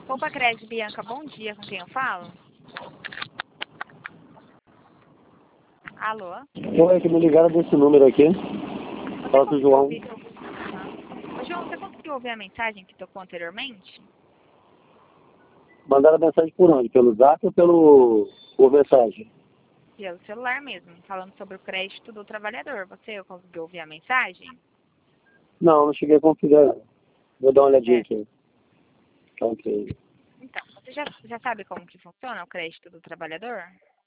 Poupa Crédito, Bianca, bom dia, com quem eu falo? Alô? Oi, que me ligaram desse número aqui. Fala com o João. Ô, João, você conseguiu ouvir a mensagem que tocou anteriormente? Mandaram mensagem por onde? Pelo zap ou por mensagem? Pelo celular mesmo, falando sobre o crédito do trabalhador. Você conseguiu ouvir a mensagem? Não cheguei a configurar. Vou dar uma olhadinha aqui. Ok. Então, você já sabe como que funciona o crédito do trabalhador?